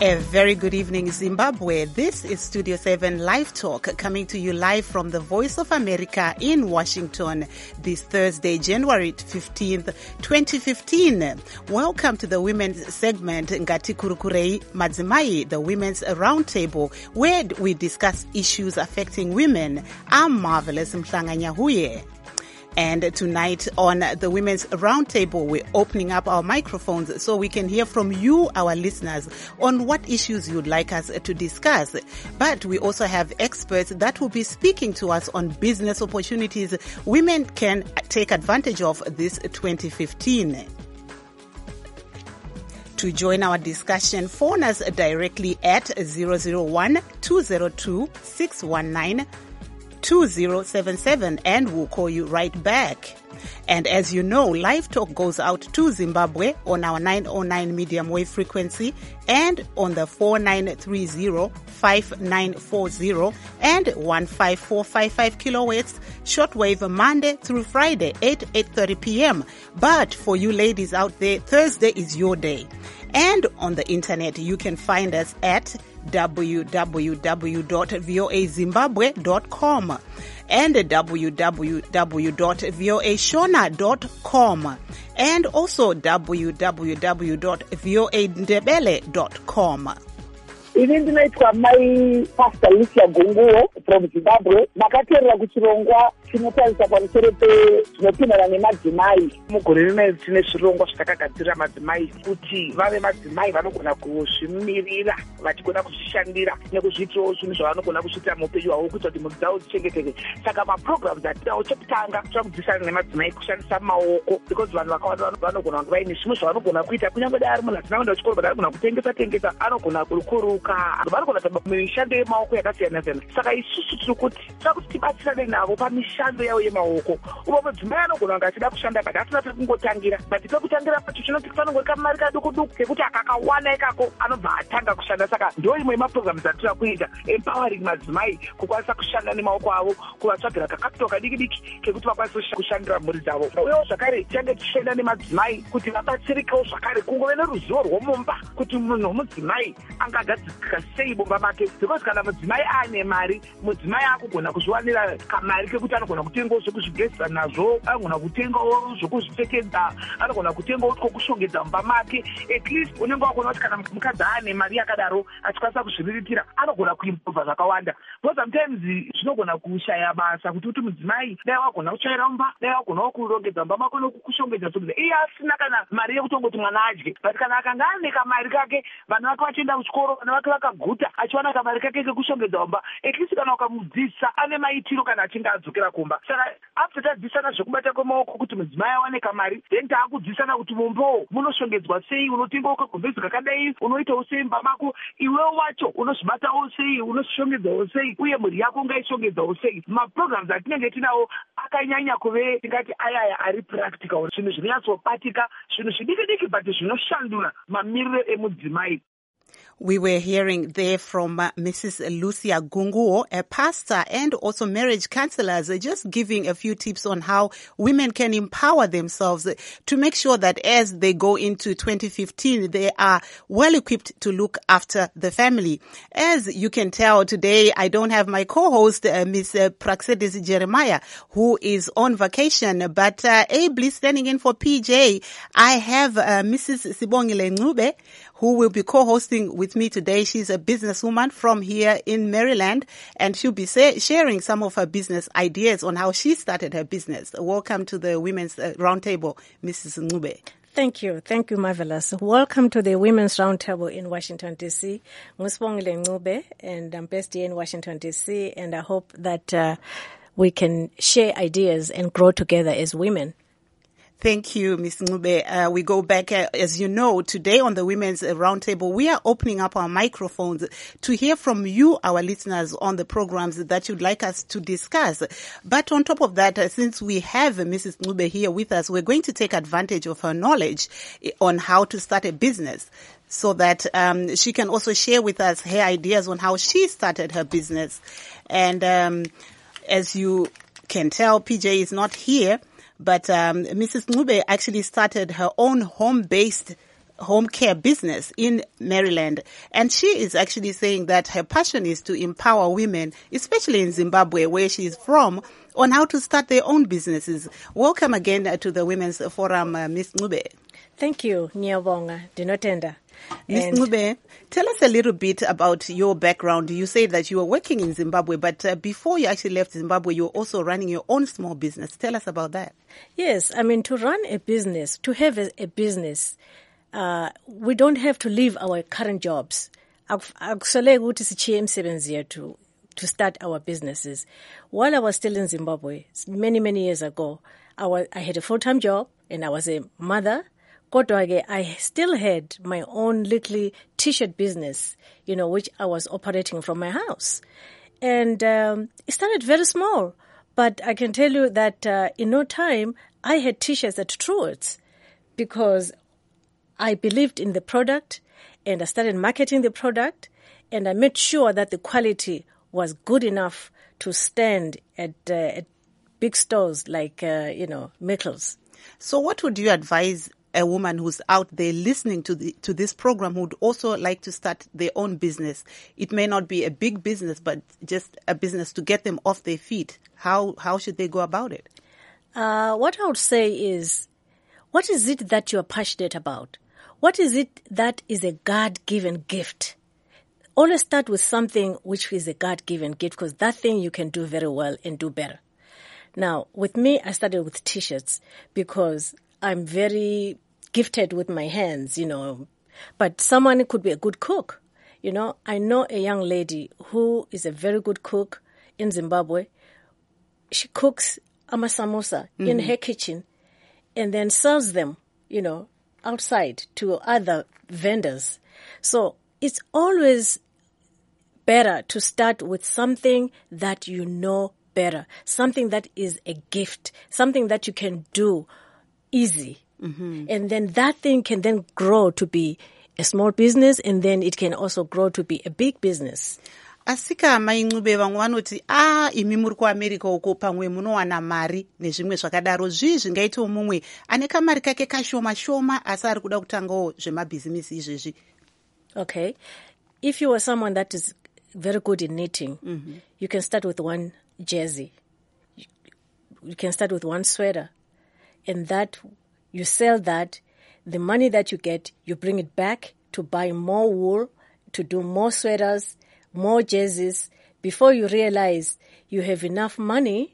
A very good evening, Zimbabwe. This is Studio 7 Live Talk, coming to you live from the Voice of America in Washington this Thursday, January 15th, 2015. Welcome to the women's segment, Ngati Kurukurei Madzimai, the Women's Roundtable, where we discuss issues affecting women. I'm Marvelous Mhlanganyahuye. And tonight on the Women's Roundtable, we're opening up our microphones so we can hear from you, our listeners, on what issues you'd like us to discuss. But we also have experts that will be speaking to us on business opportunities women can take advantage of this 2015. To join our discussion, phone us directly at 001-202-619 2077 and we'll call you right back. And as you know, Live Talk goes out to Zimbabwe on our 909 medium wave frequency and on the 4930, 5940 and 15455 kilohertz shortwave Monday through Friday, 8:30 p.m. But for you ladies out there, Thursday is your day. And on the internet, you can find us at www.voazimbabwe.com and www.voashona.com and also www.voandebele.com. Ini ndinoitwa mai Pastor Lucia Gunguo from Zimbabwe. Makateerera kuchirongwa chinotarisa pamusoro pezvinopindana nemadzimai. Mugore rino tine zvirongwa zvatakagadzirira madzimai kuti vave madzimai vanogona kuzvimirira, vachigona kuzvishandira nekuzviitirawo zvinhu zvavanogona kuchiita muupenyu hwavo kuita kuti mhuri dzavo dzichengeteke. Saka maprograms atinawo chekutanga tavakudzidzisana nemadzimai kushandisa maoko, because vanhu vakawanda vanogona kunge vaine zvimwe zvavanogona kuita, kunyange dai ari munhu asina kuenda kuchikoro but anogona kutengesa, anogona kurukuruka, vanogona kuita mishando yemaoko yakasiyana-siyana. Saka isusu tiri kuti tibatsirane navo pamishando yavo yemaoko. Uvo madzimai anogona kunge achida kushanda but asina pekungotangira, but pekutangira pacho chinoti panongwe kamari kaduku-duku kekuti akakawana ikako anobva atanga kushanda. Saka ndo imwe yemaprograms atira kuita, empowering madzimai kukwanisa kushanda nemaoko avo, kuvatsvagira kakapito kadiki-diki kekuti vakwanise kushandira mhuri dzavo. Uyewo zvakare tichange tichienda nemadzimai kuti vabatsirikewo zvakare kungove neruzivo rwomumba kuti munhu womudzimai angagadzirika sei bomba make, because kana mudzimai ane mari, mudzimai akugona kuzviwanira kamari kekuti anogona kutengawo zvekuzvigezesa nazvo, anogona kutengawo zvekuzvipfekedza, anogona kutengawo twokushongedza mumba make. At least unenge wakona kuti kana mukadzi ane mari yakadaro achikwanisa kuzviriritira anogona kuimprovha zvakawanda. Because sometimes zvinogona kushaya basa kuti mudzimai dai wagona kutsvaira mumba, dai wagonawo kurongedza mumba mako nokushongedza zvekudza, iye asina kana mari yekutongoti mwana adye. But kana akanga ane kamari kake, vana vake vachienda kuchikoro, vana vake vakaguta, achiwana kamari kake kekushongedza mumba, at least kana ukamudzidzisa ane maitiro kana achinge adzokera kumba. Saka after tadzidzisana zvekubata kwemaoko kuti mudzimai awane kamari, then taakudzidzisana kuti mumbawo munoshongedzwa sei, unotengawo kagovhezi kakadai, unoitawo sei mumba mako, iwewo wacho unozvibatawo sei, unoshongedzawo sei, uye mhuri yako ngaishongedzawo sei. Maprograms atinenge tinawo akanyanya kuve tingati ayaya ari practical, zvinhu zvinonyatsobatika, zvinhu zvidiki-diki but zvinoshandura mamiriro emudzimai. We were hearing there from Mrs. Lucia Gunguo, a pastor and also marriage counselors, just giving a few tips on how women can empower themselves to make sure that as they go into 2015, they are well equipped to look after the family. As you can tell today, I don't have my co-host, Ms. Praxedis Jeremiah, who is on vacation, but ably standing in for PJ, I have Mrs. Sibongile Ncube, who will be co-hosting with me today. She's a businesswoman from here in Maryland, and she'll be sharing some of her business ideas on how she started her business. Welcome to the Women's Roundtable, Mrs. Ncube. Thank you. Thank you, Marvelous. Welcome to the Women's Roundtable in Washington, D.C. Musibongile Ncube, and I'm based here in Washington, D.C., and I hope that we can share ideas and grow together as women. Thank you, Ms. Ncube. We go back, as you know, today on the Women's Roundtable, we are opening up our microphones to hear from you, our listeners, on the programs that you'd like us to discuss. But on top of that, since we have Mrs. Ncube here with us, we're going to take advantage of her knowledge on how to start a business, so that she can also share with us her ideas on how she started her business. And as you can tell, PJ is not here. But Mrs. Ncube actually started her own home-based home care business in Maryland. And she is actually saying that her passion is to empower women, especially in Zimbabwe, where she is from, on how to start their own businesses. Welcome again to the Women's Forum, Ms. Ncube. Thank you, Nyabonga Dinotenda. Ms. Ncube, tell us a little bit about your background. You say that you were working in Zimbabwe, but before you actually left Zimbabwe, you were also running your own small business. Tell us about that. Yes, I mean, to run a business, to have a business, we don't have to leave our current jobs. To start our businesses. While I was still in Zimbabwe, many years ago, I had a full-time job and I was a mother. I still had my own little t-shirt business, which I was operating from my house. And it started very small, but I can tell you that in no time, I had t-shirts at Truworths because I believed in the product and I started marketing the product and I made sure that the quality was good enough to stand at big stores like, Michaels. So what would you advise a woman who's out there listening to this program who would also like to start their own business? It may not be a big business, but just a business to get them off their feet. How should they go about it? What I would say is, what is it that you are passionate about? What is it that is a God-given gift? Always start with something which is a God-given gift because that thing you can do very well and do better. Now, with me, I started with t-shirts because I'm very gifted with my hands, but someone could be a good cook. I know a young lady who is a very good cook in Zimbabwe. She cooks amasamosa in her kitchen and then sells them, outside to other vendors. So it's always better to start with something that you know better, something that is a gift, something that you can do easy. Mm-hmm. And then that thing can then grow to be a small business and then it can also grow to be a big business. Asika mai Ncube vamwe vanoti imi muri kuAmerica uko pamwe munowana mari nezvimwe zvakadaro zvingaitawo mumwe ane kamari kake kashoma shoma asi ari kuda kutangawo zvemabhizinesi izvezvi. Okay. If you are someone that is very good in knitting, you can start with one jersey. You can start with one sweater. And that, you sell that. The money that you get, you bring it back to buy more wool, to do more sweaters, more jerseys. Before you realize you have enough money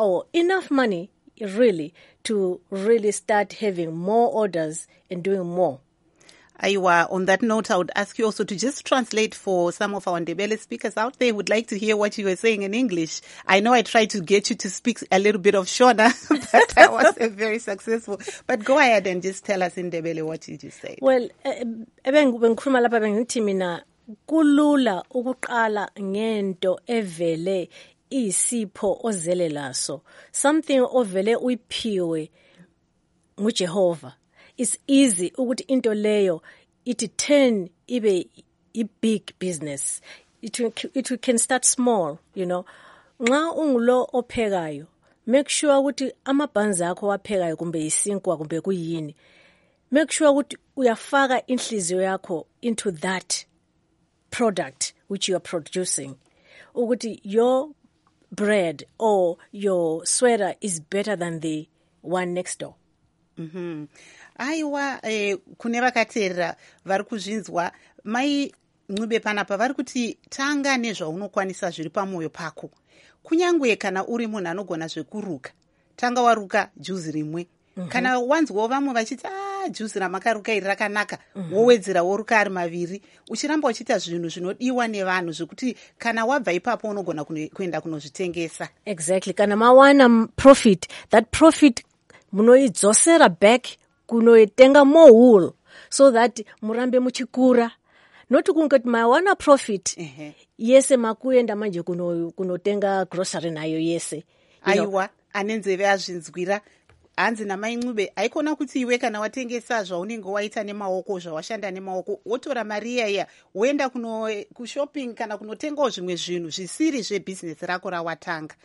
really to really start having more orders and doing more. Aiwa, on that note, I would ask you also to just translate for some of our Ndebele speakers out there who would like to hear what you were saying in English. I know I tried to get you to speak a little bit of Shona, but I wasn't very successful. But go ahead and just tell us in Ndebele what you just said. Well, bengikhuluma lapha bengithi mina kulula ukuqala ngento evele isipho ozele laso, something ovele uyiphiwe nguJehova. It's easy ukuthi into leyo it turn ibe a big business. It can start small, Nxa ungulo ophekayo, make sure ukuthi amabhanzi akho waphekayo kumbe isinkwa kumbe kuyini. Make sure ukuthi uyafaka inhliziyo yakho into that product which you are producing. Ukuthi your bread or your sweater is better than the one next door. Mm-hmm. Aiwa, kune vakateerera vari kuzvinzwa mai Ncube panapa vari kuti tanga nezvaunokwanisa zviri pamwoyo pako. Kunyangwe kana uri munhu anogona zvekuruka, tanga waruka juzi rimwe. Kana wanzwawo vamwe vachiti juzi ramakaruka iri rakanaka, wowedzera woruka ari maviri, uchiramba uchiita zvinhu zvinodiwa nevanhu zvekuti kana wabva ipapo unogona kuenda kunozvitengesa. Exactly. Kana mawana profit, that profit munoidzosera back kunoitenga more wool so that murambe muchikura. Not kungoti mawana profit. Yese makuenda manje kunotenga grocery nayo yese. Aiwa, anenzeve azvinzwira. Hanzi namai Ncube, aikona kuti iwe kana watengesa zvaunenge waita nemaoko, zvawashanda nemaoko, wotora mari iya woenda kushopping kana kunotengawo zvimwe zvinhu zvisiri zvebusiness rako rawatanga.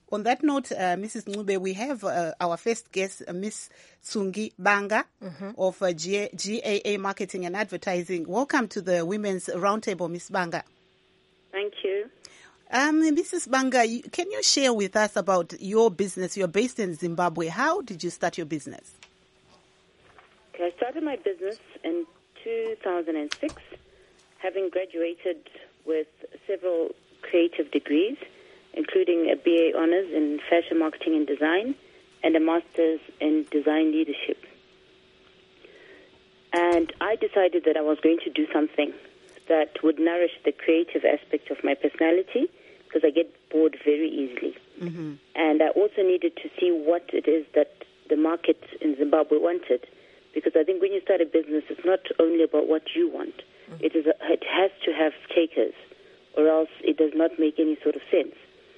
On that note, Mrs. Ncube, we have our first guest, Ms. Tsungi Banga of GAA Marketing and Advertising. Welcome to the Women's Roundtable, Ms. Banga. Thank you. Mrs. Banga, can you share with us about your business? You're based in Zimbabwe. How did you start your business? Okay, I started my business in 2006, having graduated with several creative degrees, including a BA Honours in Fashion Marketing and Design and a Master's in Design Leadership. And I decided that I was going to do something that would nourish the creative aspect of my personality, because I get bored very easily. Mm-hmm. And I also needed to see what it is that the market in Zimbabwe wanted, because I think when you start a business, it's not only about what you want. Mm-hmm. It has to have takers, or else it does not make any sort of sense.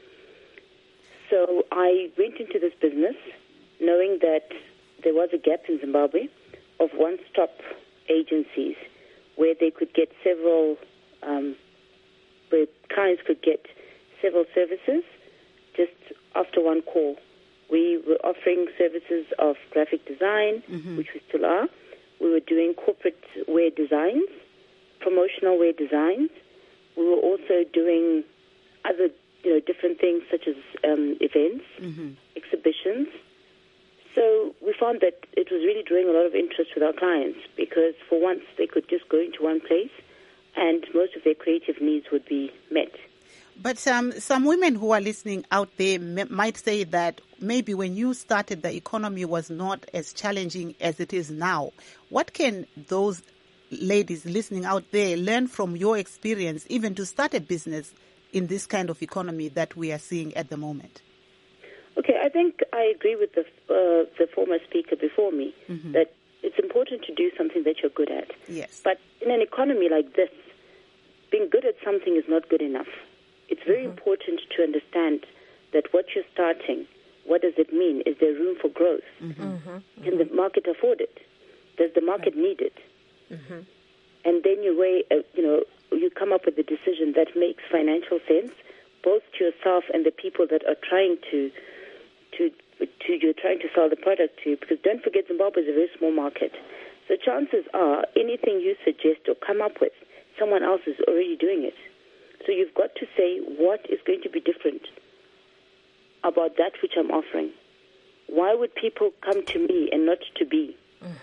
So I went into this business knowing that there was a gap in Zimbabwe of one-stop agencies where they could get several, where clients could get several services just after one call. We were offering services of graphic design, which we still are. We were doing corporate wear designs, promotional wear designs. We were also doing other, different things such as events, exhibitions. So we found that it was really drawing a lot of interest with our clients, because for once they could just go into one place and most of their creative needs would be met. But some women who are listening out there might say that maybe when you started, the economy was not as challenging as it is now. What can those ladies listening out there learn from your experience, even to start a business in this kind of economy that we are seeing at the moment? Okay, I think I agree with the former speaker before me, that it's important to do something that you're good at. Yes. But in an economy like this, being good at something is not good enough. It's very important to understand that what you're starting, what does it mean? Is there room for growth? Can the market afford it? Does the market need it? And then you weigh, you come up with a decision that makes financial sense, both to yourself and the people that are trying you're trying to sell the product to. Because don't forget, Zimbabwe is a very small market. So chances are anything you suggest or come up with, someone else is already doing it. So you've got to say what is going to be different about that which I'm offering. Why would people come to me and not to B?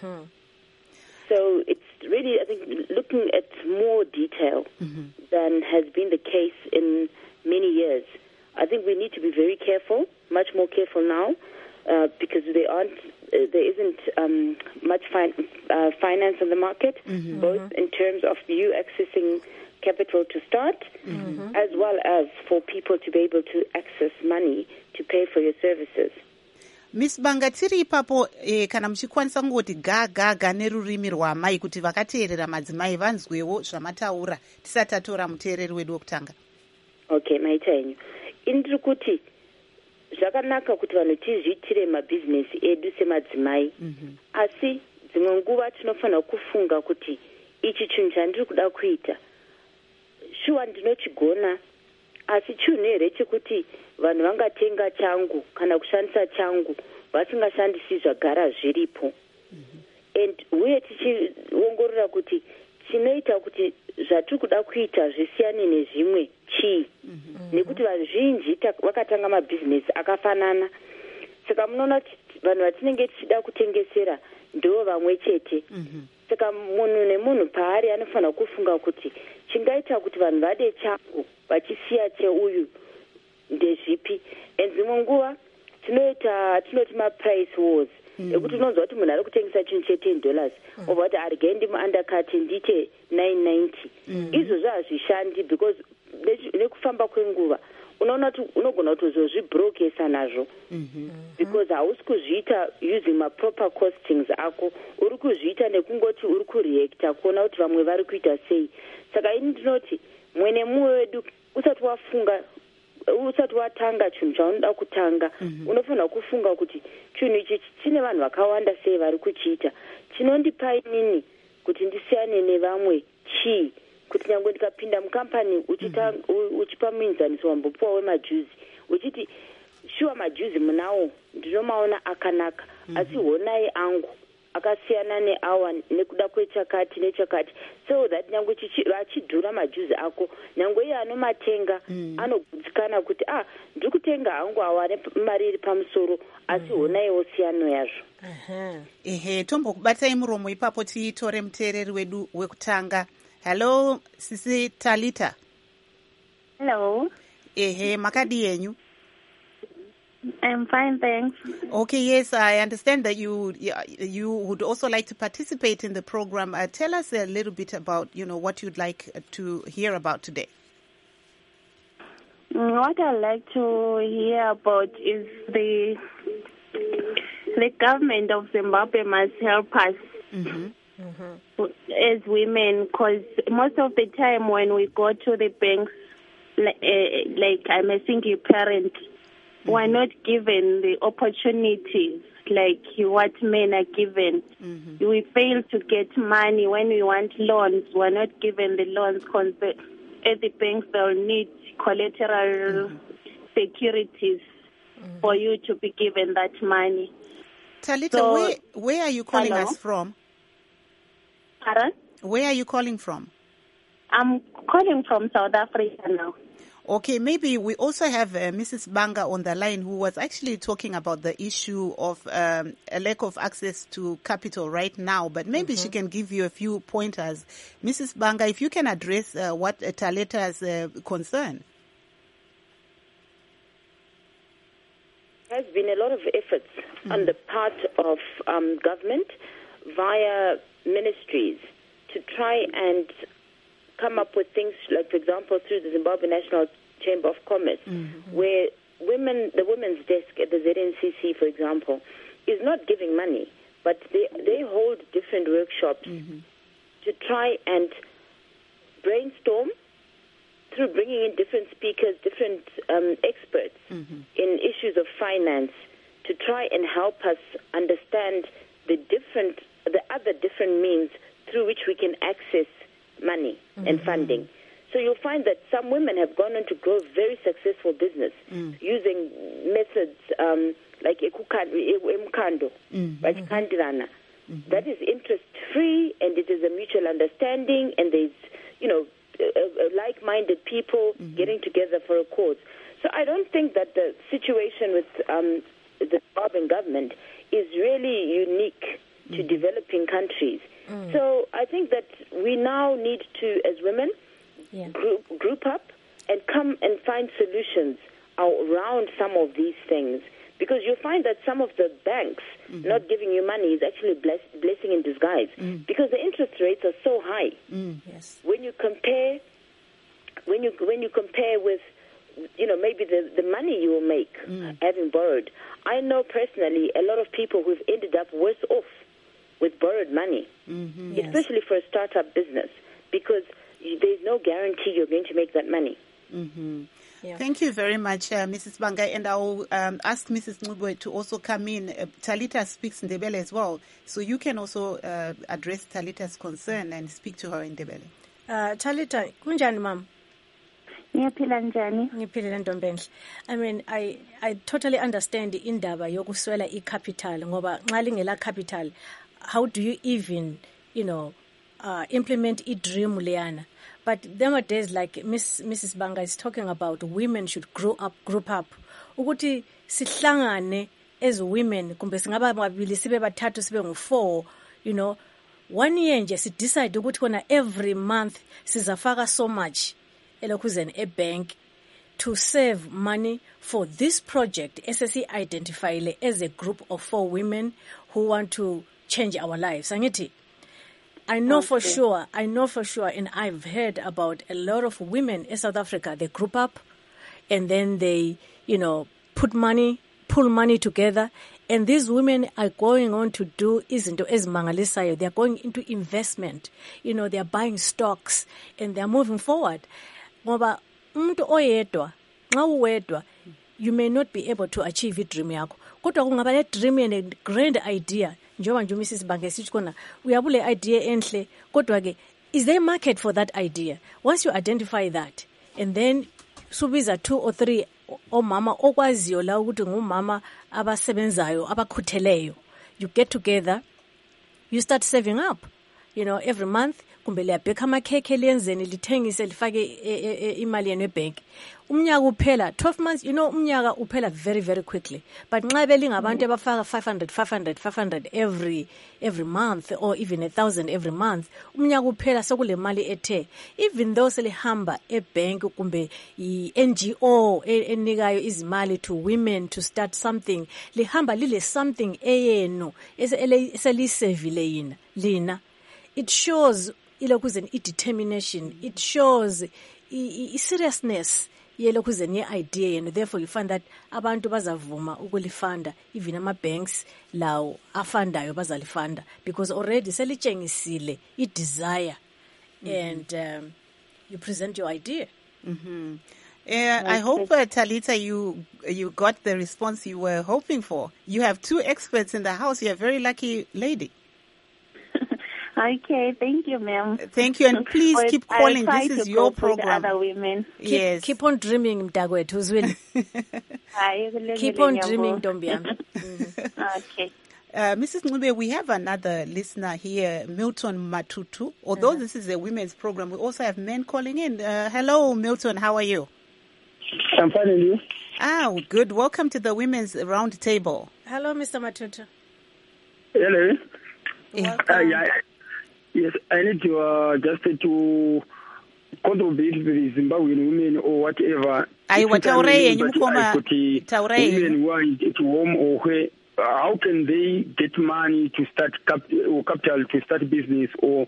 So it's really, I think, looking at more detail than has been the case in many years. I think we need to be very careful, much more careful now, because there isn't much finance on the market, both in terms of you accessing capital to start, as well as for people to be able to access money to pay for your services. Miss Banga, tiri ipapo kana muchikwanisa kungoti gaga nerurimi rwamai kuti vakateerera madzimai vanzwewo zvamataura tisati tatora muteereri wedu wekutanga. Okay, maita enyu. Indiri kuti zvakanaka kuti vanhu tizviitire mabhizinesi edu semadzimai, asi dzimwe nguva tinofanira kufunga kuti ichi chinhu chandiri kuda kuita shuwa ndinochigona, asi chinhu here chekuti vanhu vangatenga changu kana kushandisa changu vasingashandisi zvagara zviripo. And uye tichiongorora kuti chinoita kuti zvatiri kuda kuita zvisiyane nezvimwe chii, nekuti vazhinji vakatanga mabhizinesi akafanana. Saka munoona vanhu vatinenge tichida kutengesera ndo vamwe chete. Saka munhu nemunhu paari anofanira kufunga kuti chingaita kuti vanhu vade changu vachisiya cheuyu ndezvipi. And dzimwe nguva tinoti ma-price wars, ekuti unonzwa kuti munhu ari kutengesa chinhu che$10 obva kuti arigei ndimu-undercut ndiite $9.90. Izvozvo hazvishandi, because nekufamba kwenguva unoona kuti unogona kutozozvibrokesa nazvo, because hausi kuzviita using ma-proper costings ako, uri kuzviita nekungoti uri kureacta kuona kuti vamwe vari kuita sei. Saka ini ndinoti mwene mumwe wedu usati watanga chinhu chaunoda kutanga, unofanira kufunga kuti chinhu ichi chine vanhu vakawanda sei vari kuchiita, chinondipai nini kuti ndisiyane nevamwe chii, kuti nyangwe ndikapinda mukampani uchipa muinzaniso wambopuwa wemajuzi uchiti shuwa majuzi munawo ndinomaona akanaka asi honai angu akasiyana neawa nekuda kwechakati nechakati, so that nyangwe achidhura majuzi ako nyangwe iye anomatenga anogutsikana kuti ndiri kutenga hangu awa mari iri pamusoro asi honaiwo siyano yazvo. Ehe, tombokubatai muromo ipapo tiitore muteereri wedu wekutanga. Hello, Sisi Talita. Hello. Ehe, makadi yenyu? I'm fine, thanks. Okay, yes, I understand that you would also like to participate in the program. Tell us a little bit about, what you'd like to hear about today. What I'd like to hear about is the government of Zimbabwe must help us as women, because most of the time when we go to the banks, like I'm a single parent, we're not given the opportunities like what men are given. We fail to get money when we want loans. We're not given the loans because at the banks they'll need collateral securities for you to be given that money. Talita, so, where are you calling us from? Pardon? Where are you calling from? I'm calling from South Africa now. Okay, maybe we also have Mrs. Banga on the line who was actually talking about the issue of a lack of access to capital right now, but maybe she can give you a few pointers. Mrs. Banga, if you can address what Talita's concern. There has been a lot of efforts on the part of government via ministries to try and come up with things like, for example, through the Zimbabwe National Chamber of Commerce, where the women's desk at the ZNCC, for example, is not giving money, but they hold different workshops to try and brainstorm through bringing in different speakers, different experts in issues of finance to try and help us understand the other different means through which we can access money and funding. So you'll find that some women have gone on to grow very successful business using methods like emkando, that is interest-free, and it is a mutual understanding, and there's, like-minded people getting together for a cause. So I don't think that the situation with the Zimbabwean government is really unique to developing countries. So I think that we now need to, as women, group up and come and find solutions around some of these things. Because you'll find that some of the banks not giving you money is actually blessing in disguise. Because the interest rates are so high. Yes. When you compare with, maybe the money you will make having borrowed. I know personally a lot of people who've ended up worse off with borrowed money, especially for a startup business, because there's no guarantee you're going to make that money. Yeah. Thank you very much, Mrs. Banga, and I'll ask Mrs. Ngubwe to also come in. Talita speaks Ndebele as well, so you can also address Talita's concern and speak to her in Ndebele. Talita, kunjani ma'am? Ngiyaphila njani? Ngiphilile ntombenhle. I mean, I totally understand indaba yokuswela i-capital ngoba nxa lingela capital, how do you even, implement i-dream leyana? But nowadays, like Mrs. Banga is talking about, women should group up. Ukuthi sihlangane as women, kumbe singaba mabili sibe bathathu sibe ngu-4, 1 year nje si decide ukuthi kona every month sizafaka so much elokhuzeni e-bank to save money for this project esesi-identifyile as a group of 4 women who want to change our lives. Angithi, I know for sure, and I've heard about a lot of women in South Africa, they group up and then they, pull money together. And these women are going on to do izinto ezimangalisayo. They are going into investment. They are buying stocks and they are moving forward. Ngoba umuntu oyedwa, nxa uwedwa, you may not be able to achieve i-dream yakho. Kodwa kungaba le dream and a grand idea. Njengoba nje Mrs. Banga sithi khona uyabule idea enhle, kodwa ke is there a market for that idea? Once you identify that, and then subiza 2 or 3 omama okwaziyo la ukuthi ngumama abasebenzayo abakhutheleyo. You get together, you start saving up, every month. Kumbe liyabheka amakhekhe liyenzeni lithengise lifake imali yenu ebank. Umnyaka uphela 12 months, umnyaka uphela very very quickly. But nxa belingabantu abafaka 500 every month or even 1,000 every month, umnyaka uphela sokule mali ethe. Even though selihamba ebank kumbe i-NGO enikayo izimali to women to start something, lihamba lile something eyenu eselisevile lina. It shows determination. It shows seriousness yelokuzeni idea yenu. Therefore, you find that abantu bazavuma ukulifunda, even ama-banks lawo afandayo bazalifunda, because already selitshengisile i-desire and you present your idea. I hope, Talita, you got the response you were hoping for. You have 2 experts in the house. You're a very lucky lady. Okay, thank you, ma'am. Thank you, and please keep calling. This is your program. Other women. Yes. Keep on dreaming, Mdagwet, who's willing. Keep on dreaming, Dombiam. Okay. Mrs. Ncube, we have another listener here, Milton Matutu. Although this is a women's program, we also have men calling in. Hello, Milton. How are you? I'm fine, and you? Good. Welcome to the Women's Round Table. Hello, Mr. Matutu. Hello. Welcome. Yes, I need to just to contribute to the Zimbabwean women or whatever. Women who are at home or where, how can they get money to start capital to start business or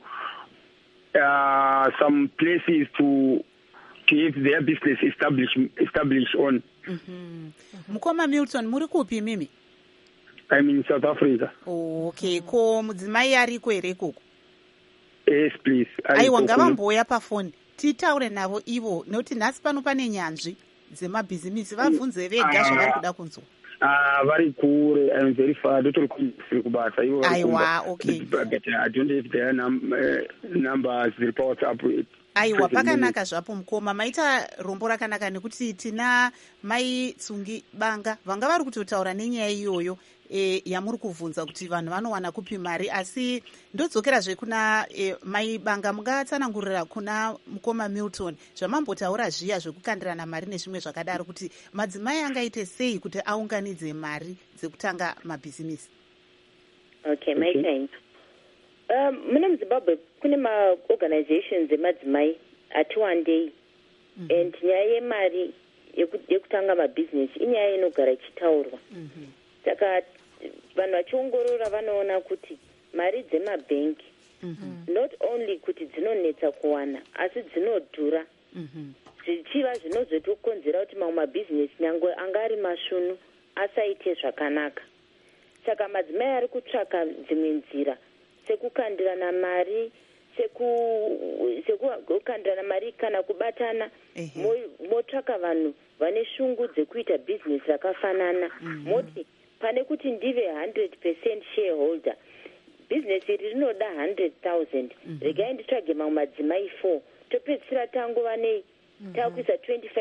some places to have their business established on? Mukoma Milton, muri kupi mimi? I'm in South Africa. Okay, ko mudzimai ariko ere koko? Yes, please. Aiwa ngavamboya pafoni titaure navo ivo nekuti nhasi pano pane nyanzvi dzemabhizimisi vabvunze vega zvavari kuda kunzwa. Vari kure. I'm very far. Dotori kubasa. Aiwa, okay. But I don't have their numbers, reports up. Aiwa, pakanaka zvapo mukoma. Maita rombo rakanaka nekuti tina mai Tsungi Banga vanga vari kutotaura nenyaya iyoyo yamuri kuvhunza kuti vanhu vanowana kupi mari, asi ndodzokerazve kuna mai Banga, mungatsanangurira kuna mukoma Milton zvamambotaura zviya zvekukandirana mari nezvimwe zvakadaro, kuti madzimai angaite sei kuti aunganidze mari dzekutanga mabhizimisi. Okay, my time. Muna muZimbabwe kune ma-organizations emadzimai ati one day and nyaya yemari yekutanga mabhizinesi inyaya inogara ichitaurwa. Saka vanhu vachiongorora vanoona kuti mari dzemabhengi not only kuti dzinonetsa kuwana asi dzinodhura, zvichiva zvinozotokonzera kuti mamwe mabhizinesi nyangwe anga ari masvunu asaite zvakanaka. Saka madzimai ari kutsvaka dzimwe nzira sekukandirana mari, sekukandirana mari kana kubatana, motsvaka vanhu vane shungu dzekuita bhizinesi rakafanana. Moti pane kuti ndive 100% shareholder, bhizinesi iri rinoda 100,000, regai nditsvage mamwe madzimai 4, topedzisira tangova nei takuisa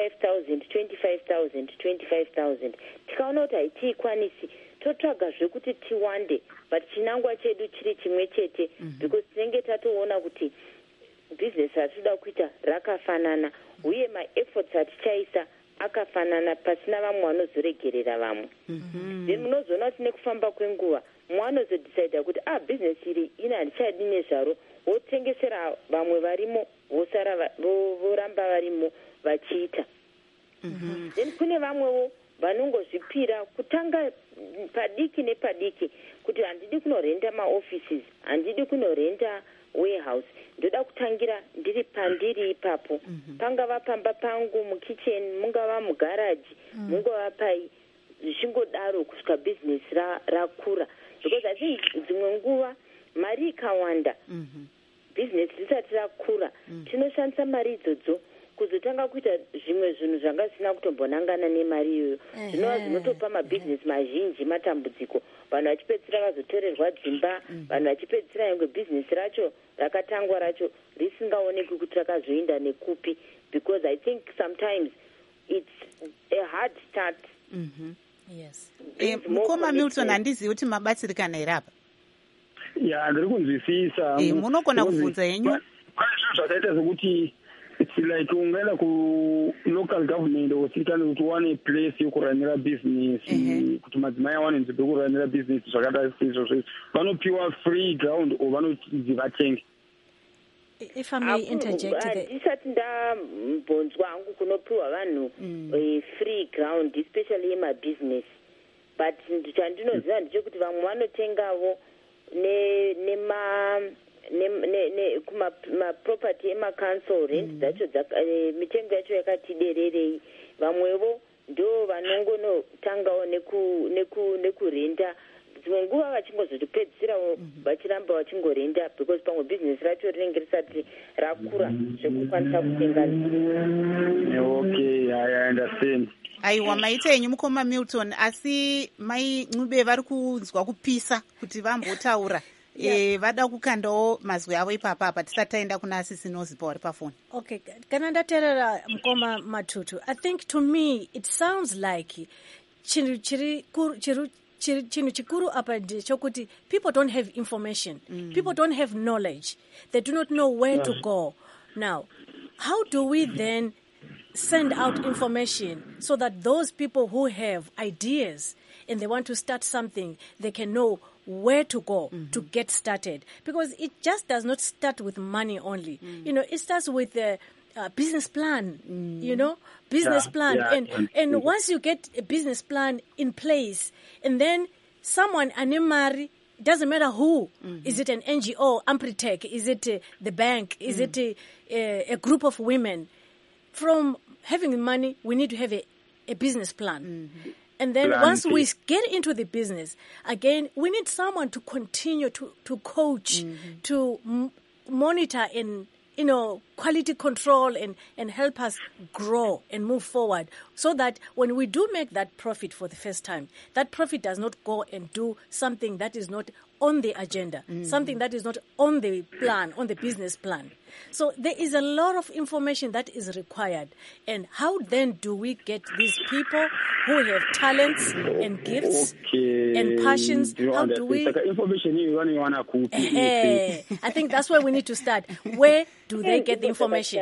25,000 tikaona kuti haitiikwanisi totsvaga zvekuti tiwande but chinangwa chedu chiri chimwe chete, because tinenge tatoona kuti bhizinesi ratinoda kuita rakafanana uye maefforts atichaisa akafanana, pasina vamwe vanozoregerera vamwe. Then munozoona kuti nekufamba kwenguva mumwe anozodecida kuti bhizinesi iri ina handichadi nezvaro, wotengesera vamwe varimo vosara voramba varimo vachiita. Then kune vamwewo vanongozvipira kutanga padiki nepadiki, kuti handidi kunorenda maoffices, handidi kunorenda warehouse, ndoda kutangira ndiri pandiri ipapo, pangava pamba pangu, mukicheni, mungava mugaraji, mungava pai, zvichingodaro kusvika bhizinesi rakura. Because I think dzimwe nguva mari ikawanda bhizinesi risati rakura, tinoshandisa mari idzodzo kuzotanga kuita zvimwe zvinhu zvanga zvisina kutombonangana nemari iyoyo, zvinova zvinotopa mabhizinesi mazhinji matambudziko, vanhu vachipedzisira vazotorerwa dzimba, vanhu vachipedzisira yange bhizinesi racho rakatangwa racho risingaonekwi kuti rakazoenda nekupi, because I think sometimes it's a hard start. Yes. Mukoma Milton handizivi kuti mabatsirikana here apa. Ya, ndiri kunzwisisa. Munogona kubvunza henyu. Pane zvinhu zvakaita sekuti it's like ungaenda ku-local government or city kuti wane place yekuranira business, kuti madzimai awane nzvimbo yekuranira business zvakadai seizvozvo. Vanopiwa free ground or vanoti vatenge. If I may interject, handisati ndambonzwa hangu kunopiwa vanhu free ground, especially emabusiness. But chandinoziva ndechekuti vamwe vanotengavo kumaproperty emacancel rent dzacho mitengo yacho yakati dererei. Vamwevo ndo vanongonotangawo nekurenda. Dzimwe nguva vachingozotopedzisirawo vachiramba vachingorenda because pamwe business racho rinenge risati rakura zvekukwanisa kutenga. Okay, I understand. Aiwa, maita enyu Mukoma Milton, asi mai Ncube vari kunzwa kupisa kuti vambotaura. Vada kukandawo mazwi avo ipapa apa tisati taenda kuna Asisi Nozipa vari pafoni. Okay, kana ndateerera Mukoma Matutu, I think to me it sounds like chinhu chikuru apa chokuti people don't have information, people don't have knowledge, they do not know where to go. Now, how do we then send out information so that those people who have ideas and they want to start something, they can know where to go to get started? Because it just does not start with money only. You know, it starts with a business plan, business plan. And once you get a business plan in place, and then someone, Anemari, doesn't matter who, is it an NGO, Ampritech, is it the bank, is it a group of women? From having money, we need to have a business plan. And then once we get into the business, again, we need someone to continue to coach, to monitor and, quality control and help us grow and move forward so that when we do make that profit for the first time, that profit does not go and do something that is not on the agenda, something that is not on the plan, on the business plan. So there is a lot of information that is required. And how then do we get these people who have talents and gifts and passions? How do we... I think that's where we need to start. Where do they get the information?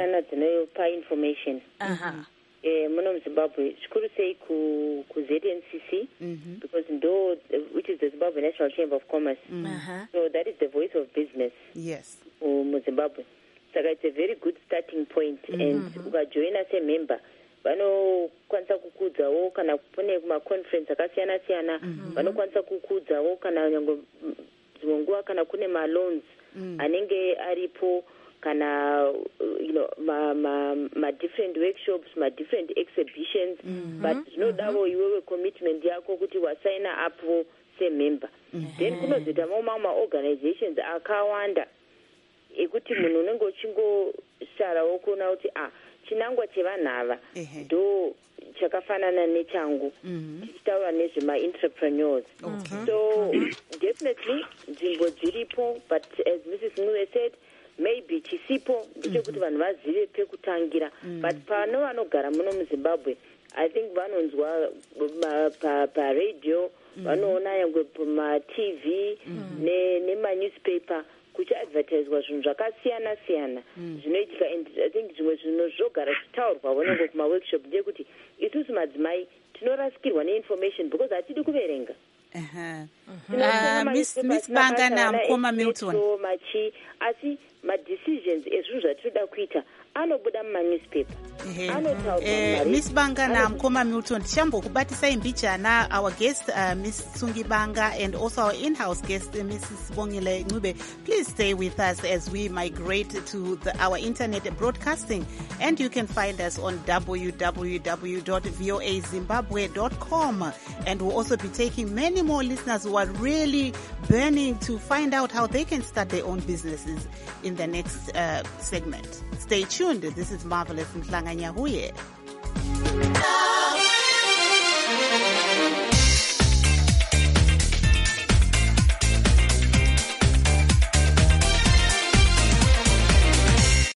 Muno Zimbabwe, zvikuru sei ku ZNCC, because which is the Zimbabwe National Chamber of Commerce. So that is the voice of business. Yes. Mu Zimbabwe. So it's a very good starting point. And ukajoin as a member, vanokwanisa kukudzawo kana kune maconference akasiyana siyana, vanokwanisa kukudzawo kana dzimwe nguva kana kune maloans anenge aripo, kana ma different workshops, ma different exhibitions, but zvinodavo iwewe commitment yako kuti wasaina apo semember. Then kunozoita mamwe organizations akawanda ekuti munhu unenge uchingosharawo kuona kuti chinangwa chevanhu ava ndo chakafanana nechangu, tichitaura nezvema-entrepreneurs. So definitely nzvimbo dziripo, but as Mrs. Ncube said, maybe chisipo ndechekuti vanhu vazive pekutangira. But pano vanogara muno muZimbabwe, I think vanonzwa paradio, vanoona yangwe pamatv nemanewspaper kuchiadvertiswa zvinhu zvakasiyana siyana zvinoitika. And I think zvimwe zvinhu zvogara zvitaurwa vonenge kumaworkshop ndeyekuti isusu madzimai tinorasikirwa neinformation because hatidi kuverenga. Miss Banga naMukoma Milton, asi madecisions ezvinhu zvatinoda kuita anobuda mumanewspaper. Miss Banga naMukoma Milton, tichambokubatisai mbichana. Our guest, Miss Tsungi Banga, and also our in-house guest, Mrs. Bongile Ncube. Please stay with us as we migrate to our internet broadcasting. And you can find us on www.voazimbabwe.com. And we'll also be taking many more listeners who are really burning to find out how they can start their own businesses in the next segment. Stay tuned. This is Marvelous Mhlanga Nyahuye.